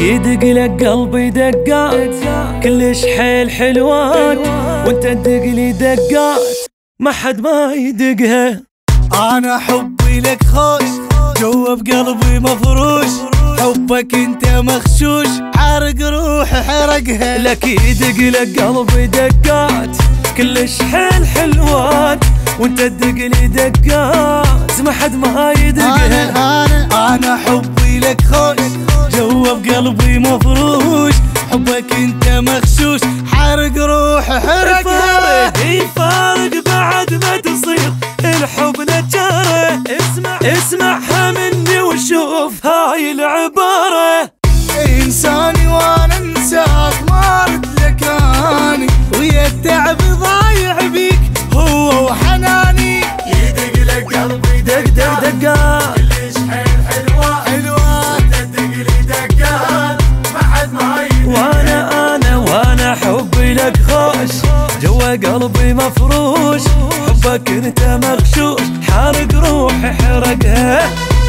يدق لك قلبي دقات كلش حيل حلوات، وانت تدق لي دقات ما حد ما يدقها. انا حبي لك خوش جوا بقلبي مفروش، حبك انت مخشوش حارق روحي حرقها. لك يدق لك قلبي دقات كلش حيل حلوات، وانت تدق لي دقات ما حد ما يدقها. انا حبي لك خوش جوا بقلبي مفروش، حبك انت مخشوش حارق روحي حرقها. يفارق بعد ما تصير الحب نجاره، اسمعها مني وشوف هاي العباره. انساني وانا انساك ما رد لك اني، ويا التعب ضايع بيك هو وحناني. يدق لك قلبي دق دق دقات كلش حيل حلوات حلوات، تدق لي دقات ما حد ما يدق. وانا حبي لك خوش جوا قلبي مفروش، حبك انت مغشوش حارق روحي حرقها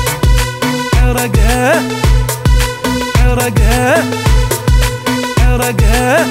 حرقها حرقها حرقها.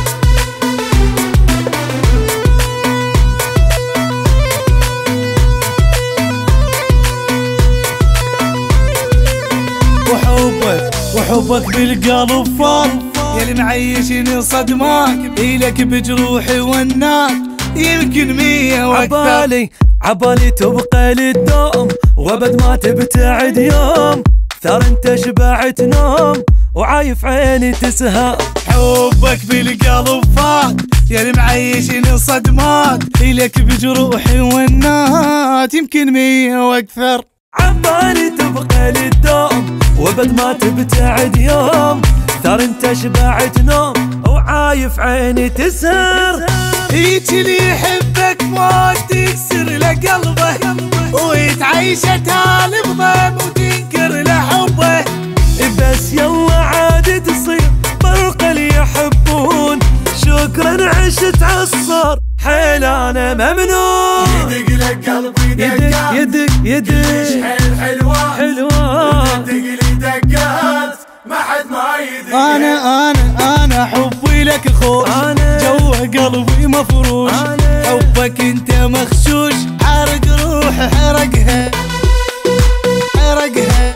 وحبك بالقلب فار يلي معيشني صدمات، إلك بجروحي والنار يمكن 100 واكثر. عبالي تبقى للدوم وابد ما تبتعد يوم، ثار انت شبعت نوم وعايف عيني تسهر. حبك بالقلب فات يلي معيشني صدمات، إلك بجروحي والنار يمكن 100 واكثر. عبالي تبقى للدوم وابد ما تبتعد يوم، ثار انت شبعت نوم وعايف عيني تسهر. هيك اللي يحبك ما تكسر له قلبه، ويتعيشه تالف ضيم وتنكر له حبه. بس يلا عاد تصير برق اللي يحبون، شكرا عشت عالصار حيل انا ممنون. يدق لك قلبي دقات يدق كلش حيل حلوات حلوات، تدق لي دقات ما حد ما يدق. انا حبي لك خوش جوا قلبي مفروش، حبك انت مخشوش حارق روحي حرقها حرقها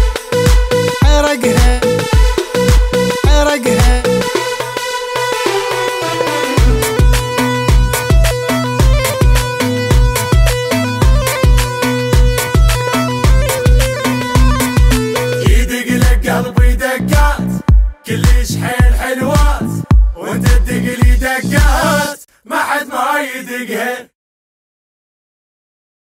حرقها حرقها. يدق لك قلبي دقات كلش حيل حلوات، وانت تدق لي دقات ما حد ما يدقها.